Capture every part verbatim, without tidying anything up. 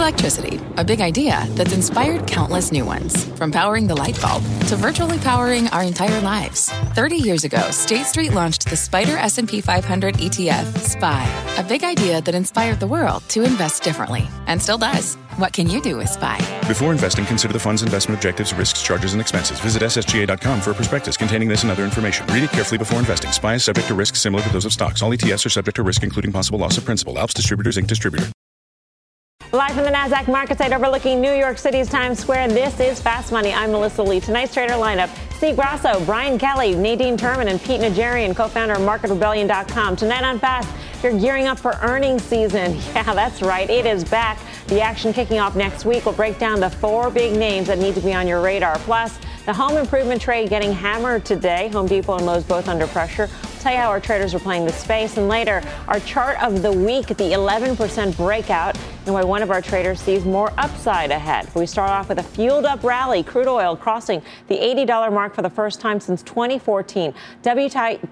Electricity, a big idea that's inspired countless new ones. From powering the light bulb to virtually powering our entire lives. thirty years ago, State Street launched the Spider S and P five hundred E T F, S P Y, a big idea that inspired the world to invest differently, and still does. What can you do with S P Y? Before investing, consider the fund's investment objectives, risks, charges, and expenses. Visit S S G A dot com for a prospectus containing this and other information. Read it carefully before investing. S P Y is subject to risks similar to those of stocks. All E T Fs are subject to risk, including possible loss of principal. Alps Distributors, Incorporated. Distributor. Live from the NASDAQ market site overlooking New York City's Times Square, this is Fast Money. I'm Melissa Lee. Tonight's trader lineup: Steve Grasso, Brian Kelly, Nadine Turman, and Pete Najarian, co-founder of Market Rebellion dot com. Tonight on Fast, you're gearing up for earnings season. Yeah, that's right. It is back. The action kicking off next week. We'll break down the four big names that need to be on your radar. Plus, the home improvement trade getting hammered today. Home Depot and Lowe's both under pressure. We'll tell you how our traders are playing the space. And later, our chart of the week, the eleven percent breakout, and why one of our traders sees more upside ahead. We start off with a fueled up rally. Crude oil crossing the eighty dollars mark for the first time since twenty fourteen. W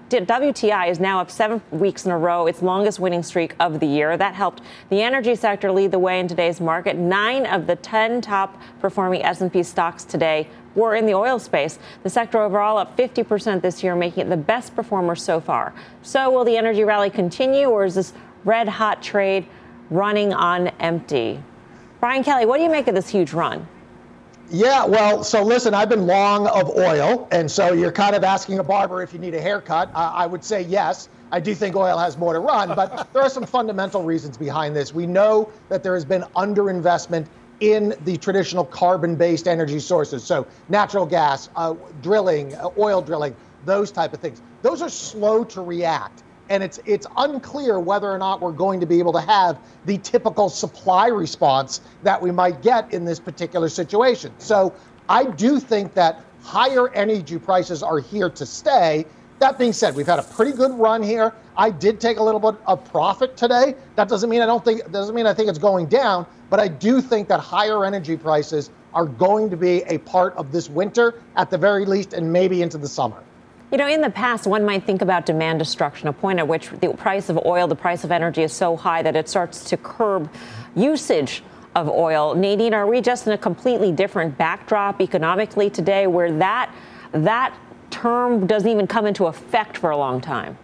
T I is now up seven weeks in a row, its longest winning streak of the year. That helped the energy sector lead the way in today's market. Nine of the ten top performing S and P stocks today were in the oil space. The sector overall up fifty percent this year, making it the best performer so far. So will the energy rally continue, or is this red hot trade running on empty? Brian Kelly, what do you make of this huge run? Yeah, well, so listen, I've been long of oil, and so you're kind of asking a barber if you need a haircut. Uh, I would say yes. I do think oil has more to run, but there are some fundamental reasons behind this. We know that there has been underinvestment in the traditional carbon-based energy sources. So natural gas, uh, drilling, uh, oil drilling, those type of things. Those are slow to react. And it's it's unclear whether or not we're going to be able to have the typical supply response that we might get in this particular situation. So I do think that higher energy prices are here to stay. That being said, we've had a pretty good run here. I did take a little bit of profit today. That doesn't mean I don't think doesn't mean I think it's going down, but I do think that higher energy prices are going to be a part of this winter at the very least, and maybe into the summer. You know, in the past, one might think about demand destruction, a point at which the price of oil, the price of energy is so high that it starts to curb usage of oil. Nadine, are we just in a completely different backdrop economically today where that that term doesn't even come into effect for a long time?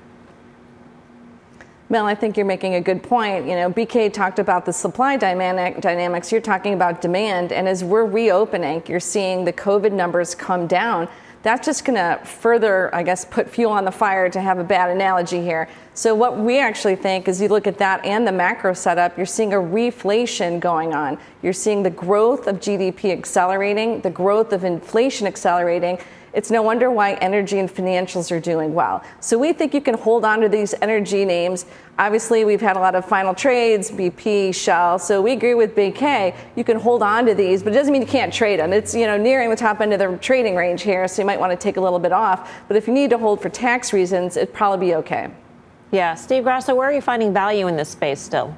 Mel, I think you're making a good point. You know, B K talked about the supply dynamic dynamics. You're talking about demand. And as we're reopening, you're seeing the COVID numbers come down. That's just going to further, I guess, put fuel on the fire, to have a bad analogy here. So what we actually think is, you look at that and the macro setup, you're seeing a reflation going on. You're seeing the growth of G D P accelerating, the growth of inflation accelerating. It's no wonder why energy and financials are doing well. So we think you can hold on to these energy names. Obviously, we've had a lot of final trades, B P, Shell. So we agree with B K. You can hold on to these, but it doesn't mean you can't trade them. It's, you know, nearing the top end of the trading range here, so you might want to take a little bit off. But if you need to hold for tax reasons, it'd probably be okay. Yeah. Steve Grasso, where are you finding value in this space still?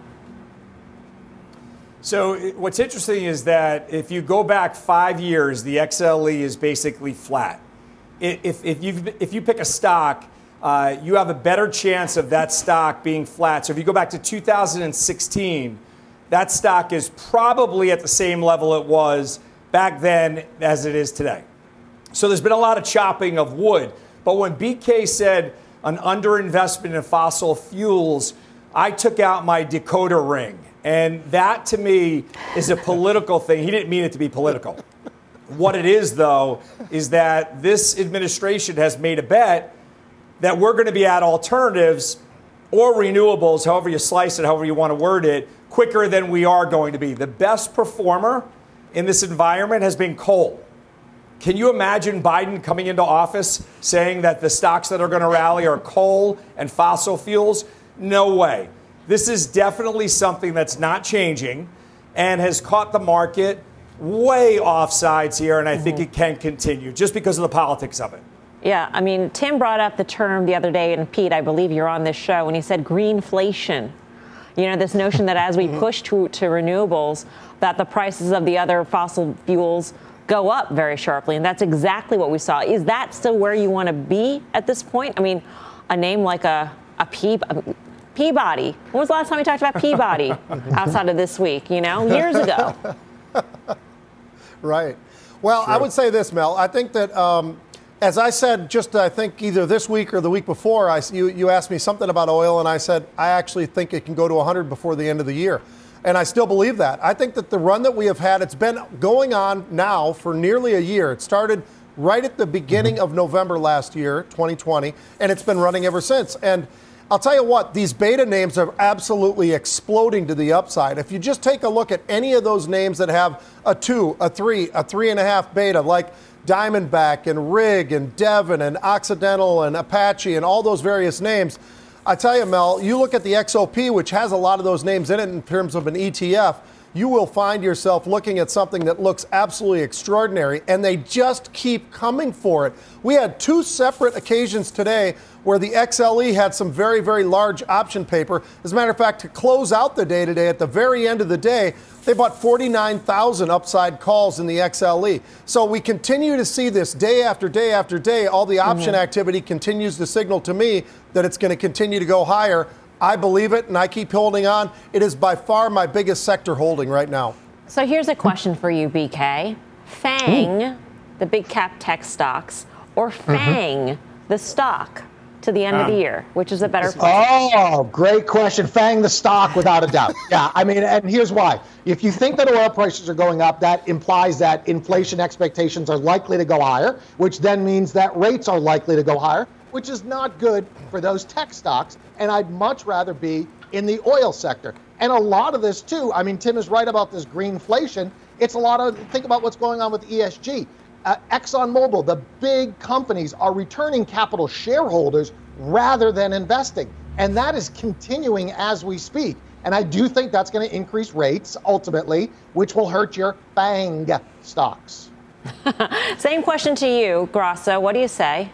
So what's interesting is that if you go back five years, the X L E is basically flat. If, if, you if you pick a stock, uh, you have a better chance of that stock being flat. So if you go back to two thousand sixteen, that stock is probably at the same level it was back then as it is today. So there's been a lot of chopping of wood. But when B K said an underinvestment in fossil fuels, I took out my decoder ring. And that, to me, is a political thing. He didn't mean it to be political. What it is, though, is that this administration has made a bet that we're going to be at alternatives or renewables, however you slice it, however you want to word it, quicker than we are going to be. The best performer in this environment has been coal. Can you imagine Biden coming into office saying that the stocks that are going to rally are coal and fossil fuels? No way. This is definitely something that's not changing and has caught the market way off sides here, and I mm-hmm. think it can continue just because of the politics of it. Yeah, I mean, Tim brought up the term the other day, and Pete, I believe you're on this show, and he said greenflation. You know, this notion that as we push to, to renewables, that the prices of the other fossil fuels go up very sharply, and that's exactly what we saw. Is that still where you want to be at this point? I mean, a name like a, a P, Peabody. When was the last time we talked about Peabody outside of this week? You know, years ago. Right. Well, sure. I would say this, Mel. I think that, um, as I said, just I think either this week or the week before, I, you, you asked me something about oil, and I said, I actually think it can go to one hundred before the end of the year. And I still believe that. I think that the run that we have had, it's been going on now for nearly a year. It started right at the beginning mm-hmm. of November last year, twenty twenty, and it's been running ever since. And I'll tell you what, these beta names are absolutely exploding to the upside. If you just take a look at any of those names that have a two, a three, a three and a half beta, like Diamondback and Rig and Devon and Occidental and Apache and all those various names, I tell you, Mel, you look at the X O P, which has a lot of those names in it in terms of an E T F, you will find yourself looking at something that looks absolutely extraordinary, and they just keep coming for it. We had two separate occasions today where the X L E had some very, very large option paper. As a matter of fact, to close out the day today, at the very end of the day, they bought forty-nine thousand upside calls in the X L E. So we continue to see this day after day after day. All the option mm-hmm. activity continues to signal to me that it's going to continue to go higher. I believe it, and I keep holding on. It is by far my biggest sector holding right now. So here's a question for you, B K. FANG, Ooh. the big cap tech stocks, or FANG, mm-hmm. the stock, to the end uh. of the year, which is a better question? Oh, great question. FANG the stock, without a doubt. Yeah, I mean, and here's why. If you think that oil prices are going up, that implies that inflation expectations are likely to go higher, which then means that rates are likely to go higher, which is not good for those tech stocks. And I'd much rather be in the oil sector. And a lot of this, too, I mean, Tim is right about this greenflation. It's a lot of, think about what's going on with E S G. Uh, ExxonMobil, the big companies are returning capital shareholders rather than investing. And that is continuing as we speak. And I do think that's going to increase rates ultimately, which will hurt your FANG stocks. Same question to you, Grasso. What do you say?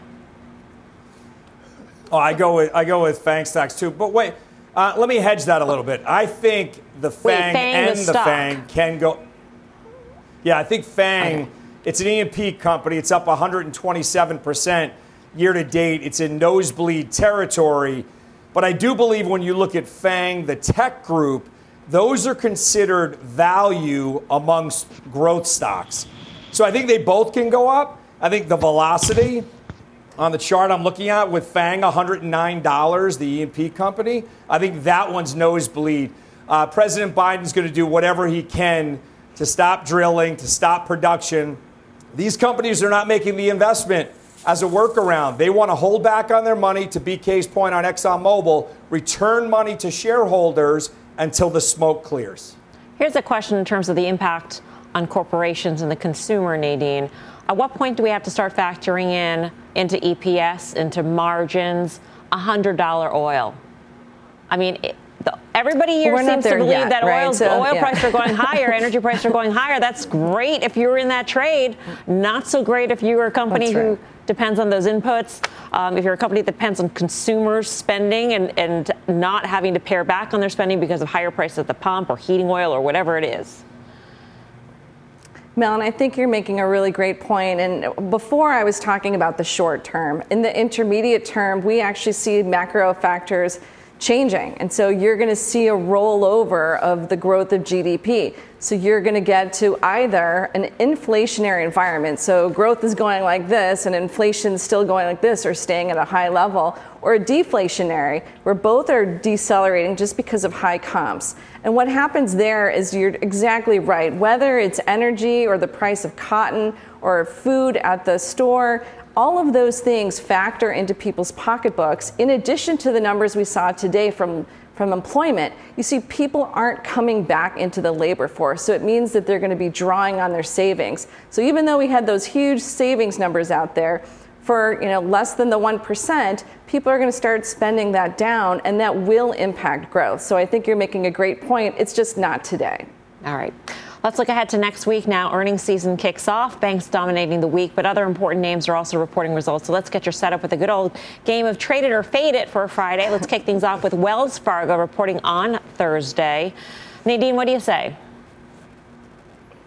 Oh, I go with I go with FANG stocks too. But wait, uh, let me hedge that a little bit. I think the FANG, wait, FANG and the, the FANG can go. Yeah, I think FANG. Okay. It's an E and P company. It's up one hundred twenty-seven percent year to date. It's in nosebleed territory. But I do believe when you look at FANG, the tech group, those are considered value amongst growth stocks. So I think they both can go up. I think the velocity on the chart I'm looking at with FANG, one hundred nine dollars, the E and P company, I think that one's nosebleed. Uh, President Biden's going to do whatever he can to stop drilling, to stop production. These companies are not making the investment as a workaround. They want to hold back on their money, to B K's point on ExxonMobil, return money to shareholders until the smoke clears. Here's a question in terms of the impact on corporations and the consumer, Nadine. At what point do we have to start factoring in into E P S, into margins, one hundred dollars oil? I mean, it, the, everybody here well, seems to believe yet, that right? oil's, so, oil yeah. prices are going higher, energy prices are going higher. That's great if you're in that trade. Not so great if you're a company right. who depends on those inputs. Um, if you're a company that depends on consumers spending and, and not having to pare back on their spending because of higher prices at the pump or heating oil or whatever it is. Mel, and I think you're making a really great point. And before I was talking about the short term, in the intermediate term, we actually see macro factors changing. And so you're going to see a rollover of the growth of G D P. So you're going to get to either an inflationary environment, so growth is going like this and inflation's still going like this or staying at a high level, or a deflationary, where both are decelerating just because of high comps. And what happens there is you're exactly right. Whether it's energy or the price of cotton or food at the store, all of those things factor into people's pocketbooks. In addition to the numbers we saw today from, from employment, you see people aren't coming back into the labor force. So it means that they're going to be drawing on their savings. So even though we had those huge savings numbers out there, for you know less than the one percent, people are going to start spending that down, and that will impact growth. So I think you're making a great point. It's just not today. All right. Let's look ahead to next week now. Earnings season kicks off. Banks dominating the week, but other important names are also reporting results. So let's get your setup with a good old game of Trade It or Fade It for Friday. Let's kick things off with Wells Fargo reporting on Thursday. Nadine, what do you say?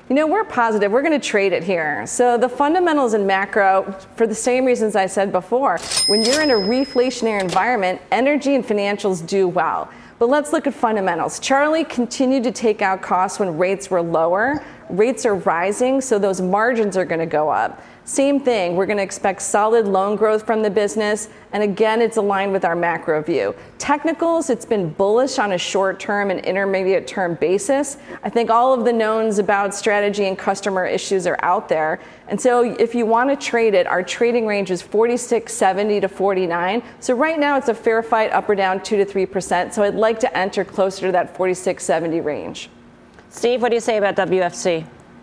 You know, we're positive. We're going to trade it here. So the fundamentals in macro, for the same reasons I said before, when you're in a reflationary environment, energy and financials do well. But let's look at fundamentals. Charlie continued to take out costs when rates were lower. Rates are rising, so those margins are going to go up. Same thing, we're going to expect solid loan growth from the business. And again, it's aligned with our macro view. Technicals, it's been bullish on a short term and intermediate term basis. I think all of the knowns about strategy and customer issues are out there. And so if you want to trade it, our trading range is forty-six seventy to forty-nine. So right now it's a fair fight up or down two to three percent. So I'd like to enter closer to that forty-six seventy range. Steve, what do you say about W F C?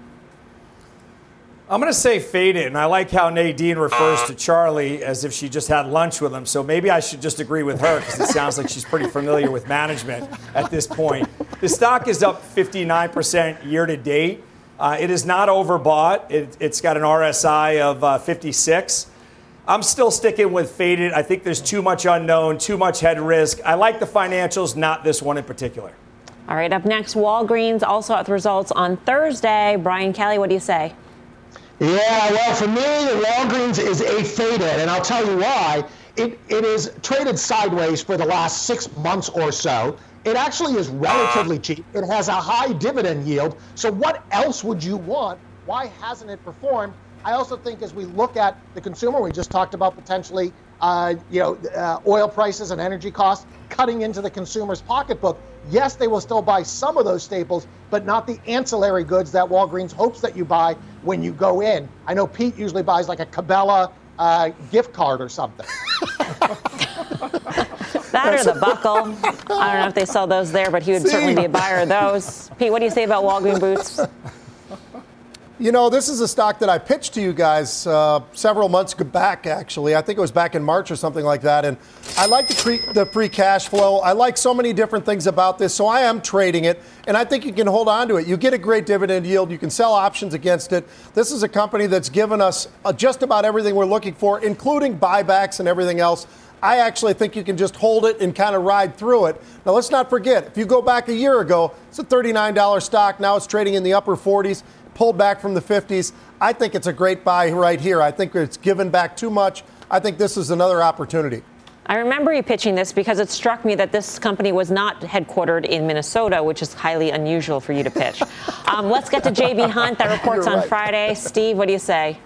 I'm going to say fade it, and I like how Nadine refers to Charlie as if she just had lunch with him. So maybe I should just agree with her because it sounds like she's pretty familiar with management at this point. The stock is up fifty-nine percent year to date. Uh, it is not overbought. It, it's got an R S I of uh, fifty-six. I'm still sticking with faded. I think there's too much unknown, too much head risk. I like the financials, not this one in particular. All right, up next, Walgreens also out the results on Thursday. Brian Kelly, what do you say? Yeah, well, for me, Walgreens is a faded, and I'll tell you why. It It is traded sideways for the last six months or so. It actually is relatively cheap. It has a high dividend yield. So what else would you want? Why hasn't it performed? I also think as we look at the consumer, we just talked about potentially, uh, you know, uh, oil prices and energy costs cutting into the consumer's pocketbook. Yes, they will still buy some of those staples, but not the ancillary goods that Walgreens hopes that you buy when you go in. I know Pete usually buys like a Cabela uh, gift card or something. That or the buckle. I don't know if they sell those there, but he would See? certainly be a buyer of those. Pete, what do you say about Walgreens boots? You know, this is a stock that I pitched to you guys uh, several months back, actually. I think it was back in March or something like that. And I like the free, the free cash flow. I like so many different things about this. So I am trading it. And I think you can hold on to it. You get a great dividend yield. You can sell options against it. This is a company that's given us uh, just about everything we're looking for, including buybacks and everything else. I actually think you can just hold it and kind of ride through it. Now, let's not forget, if you go back a year ago, it's a thirty-nine dollars stock. Now it's trading in the upper forties. Pulled back from the fifties. I think it's a great buy right here. I think it's given back too much. I think this is another opportunity. I remember you pitching this because it struck me that this company was not headquartered in Minnesota, which is highly unusual for you to pitch. um, let's get to J B Hunt. That reports on right. Friday. Steve, what do you say?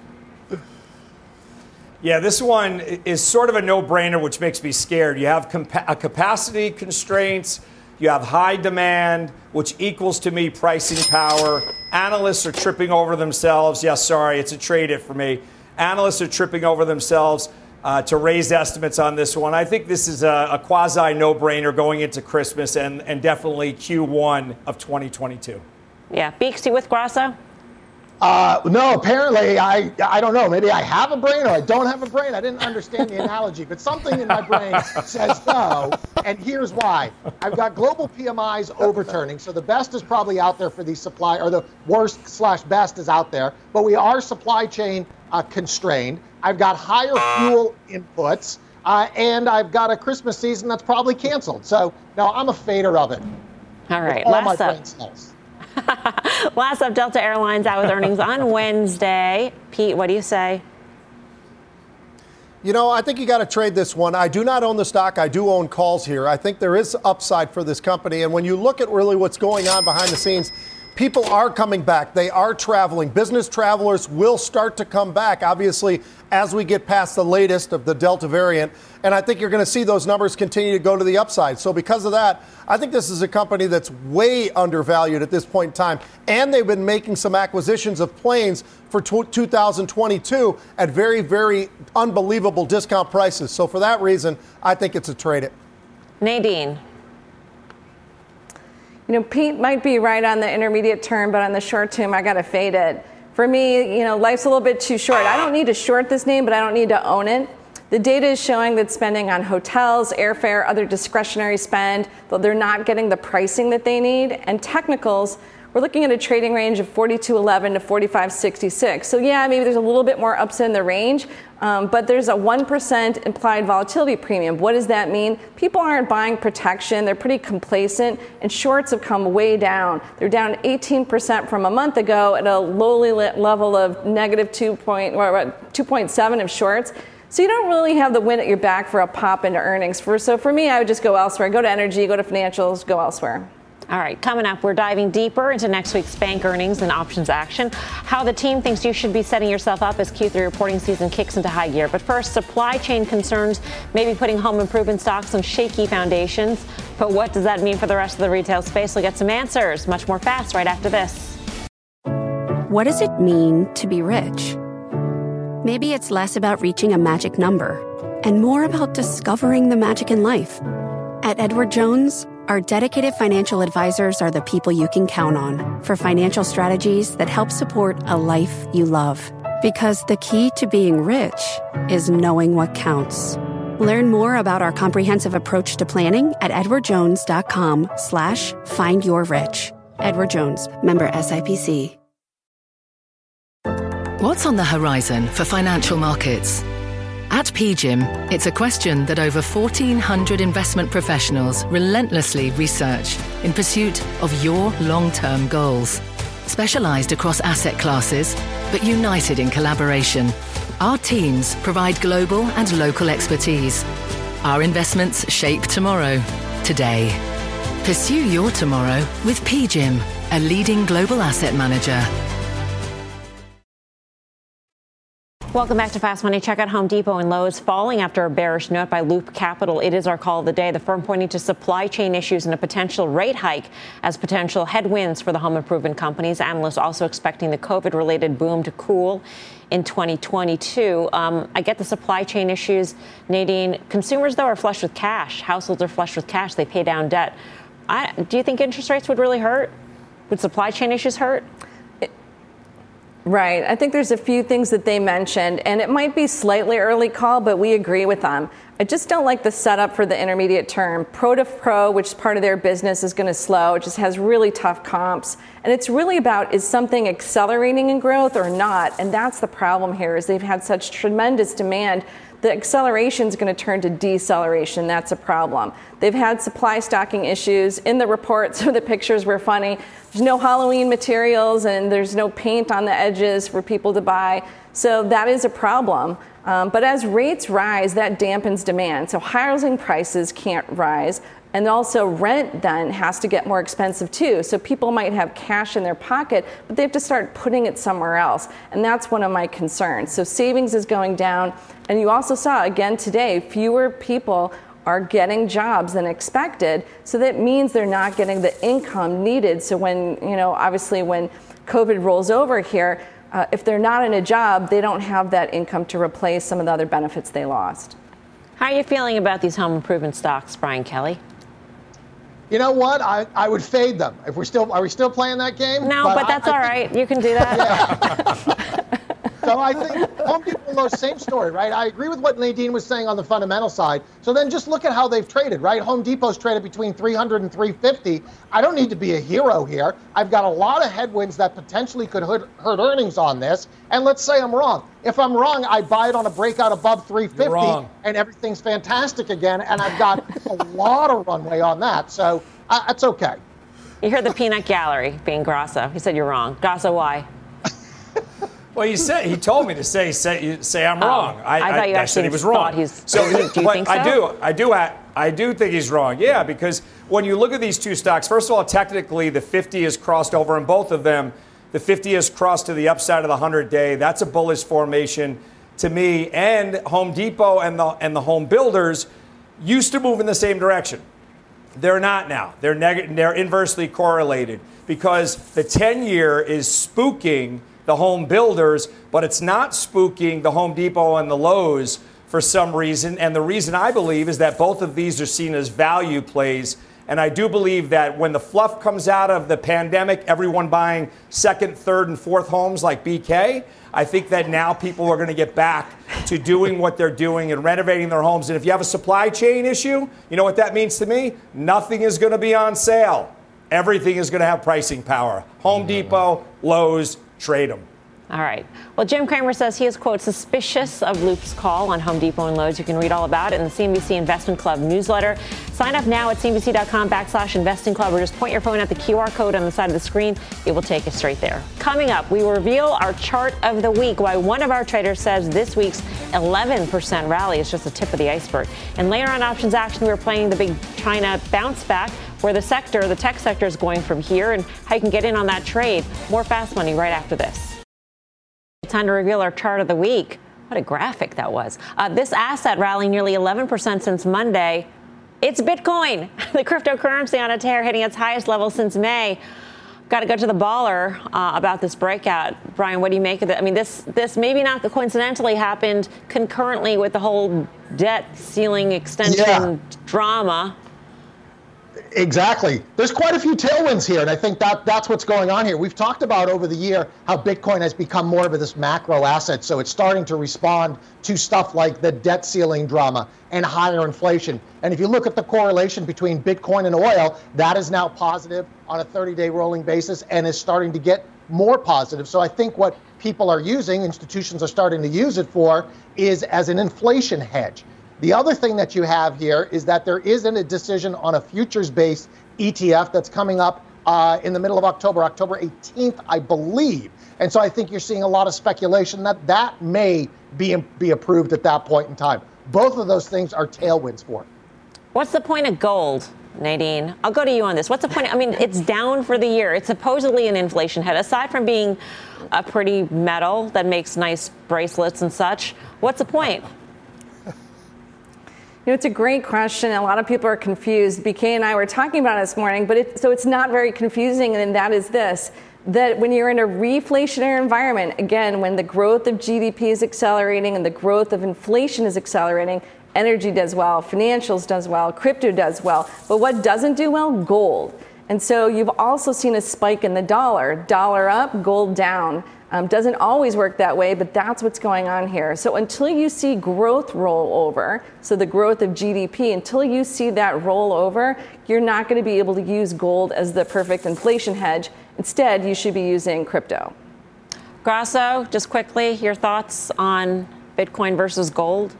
Yeah, this one is sort of a no-brainer, which makes me scared. You have compa- a capacity constraints. You have high demand, which equals to me pricing power. Analysts are tripping over themselves. Yes, sorry, it's a trade it for me. Analysts are tripping over themselves uh, to raise estimates on this one. I think this is a, a quasi no-brainer going into Christmas and, and definitely Q one of twenty twenty-two. Yeah, Beaksy with Grasso? Uh, no, apparently, I I don't know. Maybe I have a brain or I don't have a brain. I didn't understand the analogy, but something in my brain says no, and here's why. I've got global P M Is overturning, so the best is probably out there for these supply, or the worst slash best is out there, but we are supply chain uh, constrained. I've got higher fuel inputs, uh, and I've got a Christmas season that's probably canceled. So, no, I'm a fader of it. All right, all last my up. brain cells. Last up, Delta Airlines out with earnings on Wednesday. Pete, what do you say? You know, I think you got to trade this one. I do not own the stock. I do own calls here. I think there is upside for this company. And when you look at really what's going on behind the scenes, people are coming back. They are traveling. Business travelers will start to come back, obviously, as we get past the latest of the Delta variant. And I think you're going to see those numbers continue to go to the upside. So because of that, I think this is a company that's way undervalued at this point in time. And they've been making some acquisitions of planes for two thousand twenty-two at very, very unbelievable discount prices. So for that reason, I think it's a trade it. Nadine. You know, Pete might be right on the intermediate term, but on the short term, I got to fade it. For me, you know, life's a little bit too short. I don't need to short this name, but I don't need to own it. The data is showing that spending on hotels, airfare, other discretionary spend, though they're not getting the pricing that they need. And technicals, we're looking at a trading range of forty-two eleven to forty-five sixty-six. So yeah, maybe there's a little bit more upside in the range, um, but there's a one percent implied volatility premium. What does that mean? People aren't buying protection. They're pretty complacent, and shorts have come way down. They're down eighteen percent from a month ago at a lowly level of negative two point seven of shorts. So you don't really have the wind at your back for a pop into earnings. For, so for me, I would just go elsewhere. Go to energy, go to financials, go elsewhere. All right, coming up, we're diving deeper into next week's bank earnings and options action, how the team thinks you should be setting yourself up as Q three reporting season kicks into high gear. But first, supply chain concerns may be putting home improvement stocks on shaky foundations. But what does that mean for the rest of the retail space? We'll get some answers much more fast right after this. What does it mean to be rich? Maybe it's less about reaching a magic number and more about discovering the magic in life. At Edward Jones, our dedicated financial advisors are the people you can count on for financial strategies that help support a life you love. Because the key to being rich is knowing what counts. Learn more about our comprehensive approach to planning at edwardjones.com slash find your rich. Edward Jones, member S I P C. What's on the horizon for financial markets? At P G I M, it's a question that over fourteen hundred investment professionals relentlessly research in pursuit of your long-term goals. Specialized across asset classes, but united in collaboration, our teams provide global and local expertise. Our investments shape tomorrow, today. Pursue your tomorrow with P G I M, a leading global asset manager. Welcome back to Fast Money. Check out Home Depot and Lowe's falling after a bearish note by Loop Capital. It is our call of the day. The firm pointing to supply chain issues and a potential rate hike as potential headwinds for the home improvement companies. Analysts also expecting the COVID-related boom to cool in twenty twenty-two. Um, I get the supply chain issues, Nadine. Consumers, though, are flush with cash. Households are flush with cash. They pay down debt. I, do you think interest rates would really hurt? Would supply chain issues hurt? Right. I think there's a few things that they mentioned, and it might be slightly early call, but we agree with them. I just don't like the setup for the intermediate term. Produf Pro, which is part of their business, is going to slow. It just has really tough comps. And it's really about, is something accelerating in growth or not? And that's the problem here, is they've had such tremendous demand. The acceleration is going to turn to deceleration. That's a problem. They've had supply stocking issues. In the report, some of the pictures were funny. There's no Halloween materials and there's no paint on the edges for people to buy. So that is a problem. Um, but as rates rise, that dampens demand. So housing prices can't rise. And also rent then has to get more expensive too. So people might have cash in their pocket, but they have to start putting it somewhere else. And that's one of my concerns. So savings is going down. And you also saw again today, fewer people are getting jobs than expected. So that means they're not getting the income needed. So when, you know, obviously when COVID rolls over here, uh, if they're not in a job, they don't have that income to replace some of the other benefits they lost. How are you feeling about these home improvement stocks, Brian Kelly? You know what? I, I would fade them. If we're still, are we still playing that game? No, but, but that's I, all I right. Think, you can do that. Yeah. So I think Home Depot, Lowe's, same story, right? I agree with what Nadine was saying on the fundamental side. So then just look at how they've traded, right? Home Depot's traded between three hundred and three fifty. I don't need to be a hero here. I've got a lot of headwinds that potentially could hurt, hurt earnings on this. And let's say I'm wrong. If I'm wrong, I buy it on a breakout above three fifty and everything's fantastic again. And I've got a lot of runway on that. So uh, that's okay. You heard the peanut gallery being Grasso. He said you're wrong. Grasso, why? Well, he said he told me to say say say I'm wrong. Oh, I, I thought you I, actually I said he was wrong. He's, so do you think so? I do. I do. I, I do think he's wrong. Yeah, because when you look at these two stocks, first of all, technically the fifty has crossed over in both of them. The fifty has crossed to the upside of the hundred-day. That's a bullish formation to me. And Home Depot and the and the home builders used to move in the same direction. They're not now. They're neg- they're inversely correlated because the ten-year is spooking the home builders, but it's not spooking the Home Depot and the Lowe's for some reason. And the reason I believe is that both of these are seen as value plays. And I do believe that when the fluff comes out of the pandemic, everyone buying second, third, and fourth homes like B K, I think that now people are going to get back to doing what they're doing and renovating their homes. And if you have a supply chain issue, you know what that means to me? Nothing is going to be on sale. Everything is going to have pricing power. Home Depot, Lowe's, trade them. All right. Well, Jim Cramer says he is, quote, suspicious of Loop's call on Home Depot and Lowe's. You can read all about it in the C N B C Investment Club newsletter. Sign up now at cnbc.com backslash investing club, or just point your phone at the Q R code on the side of the screen. It will take you straight there. Coming up, we will reveal our chart of the week, why one of our traders says this week's eleven percent rally is just the tip of the iceberg. And later on Options Action, we're playing the big China bounce back, where the sector, the tech sector, is going from here, and how you can get in on that trade. More Fast Money right after this. Time to reveal our chart of the week. What a graphic that was. Uh, this asset rallying nearly eleven percent since Monday. It's Bitcoin, the cryptocurrency on a tear, hitting its highest level since May. Got to go to the baller uh, about this breakout. Brian, what do you make of it? I mean, this this maybe not coincidentally happened concurrently with the whole debt ceiling extension yeah. drama. Exactly. There's quite a few tailwinds here, and I think that that's what's going on here. We've talked about over the year how Bitcoin has become more of this macro asset, so it's starting to respond to stuff like the debt ceiling drama and higher inflation. And if you look at the correlation between Bitcoin and oil, that is now positive on a thirty-day rolling basis and is starting to get more positive. So I think what people are using, institutions are starting to use it for, is as an inflation hedge. The other thing that you have here is that there isn't a decision on a futures-based E T F that's coming up uh, in the middle of October, October eighteenth, I believe. And so I think you're seeing a lot of speculation that that may be, be approved at that point in time. Both of those things are tailwinds for it. What's the point of gold, Nadine? I'll go to you on this. What's the point? I mean, it's down for the year. It's supposedly an inflation hedge. Aside from being a pretty metal that makes nice bracelets and such, what's the point? You know, it's a great question. A lot of people are confused. B K and I were talking about it this morning, but it, so it's not very confusing, and that is this, that when you're in a reflationary environment, again, when the growth of G D P is accelerating and the growth of inflation is accelerating, energy does well, financials does well, crypto does well. But what doesn't do well? Gold. And so you've also seen a spike in the dollar. Dollar up, gold down. Um, doesn't always work that way, but that's what's going on here. So until you see growth roll over, so the growth of G D P, until you see that roll over, you're not going to be able to use gold as the perfect inflation hedge. Instead, you should be using crypto. Grasso, just quickly, your thoughts on Bitcoin versus gold?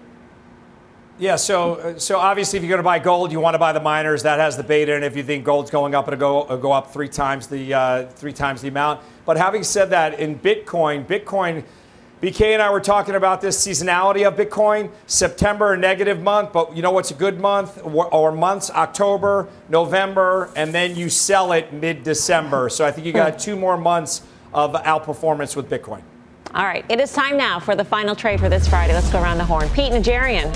Yeah, so so obviously if you're going to buy gold, you want to buy the miners. That has the beta, and if you think gold's going up, it'll go it'll go up three times the uh, three times the amount. But having said that, in Bitcoin, Bitcoin, B K and I were talking about this seasonality of Bitcoin. September, a negative month, but you know what's a good month or, or months? October, November, and then you sell it mid-December. So I think you got two more months of outperformance with Bitcoin. All right, it is time now for the final trade for this Friday. Let's go around the horn. Pete Najarian.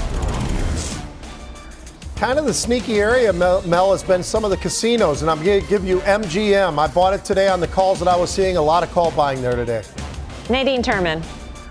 Kind of the sneaky area, Mel, Mel, has been some of the casinos, and I'm going to give you M G M. I bought it today on the calls that I was seeing. A lot of call buying there today. Nadine Turman.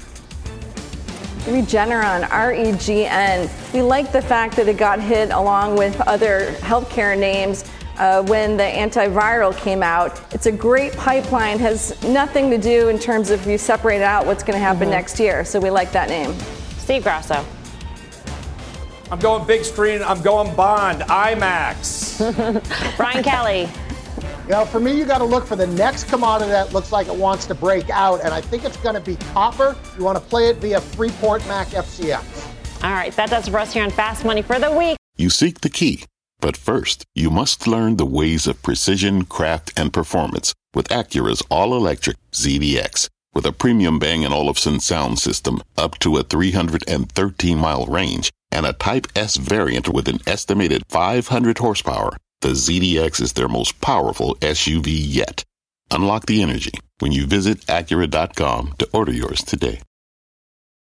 Regeneron, R E G N. We like the fact that it got hit along with other healthcare names uh, when the antiviral came out. It's a great pipeline, has nothing to do in terms of if you separate out what's going to happen mm-hmm. next year. So we like that name. Steve Grasso. I'm going big screen. I'm going Bond, IMAX. Brian Kelly. You know, for me, you got to look for the next commodity that looks like it wants to break out, and I think it's going to be copper. You want to play it via Freeport Mac F C X. All right, that does it for us here on Fast Money for the week. You seek the key, but first, you must learn the ways of precision, craft, and performance with Acura's all-electric Z D X. With a premium Bang & Olufsen sound system up to a three hundred thirteen mile range and a Type S variant with an estimated five hundred horsepower, the Z D X is their most powerful S U V yet. Unlock the energy when you visit Acura dot com to order yours today.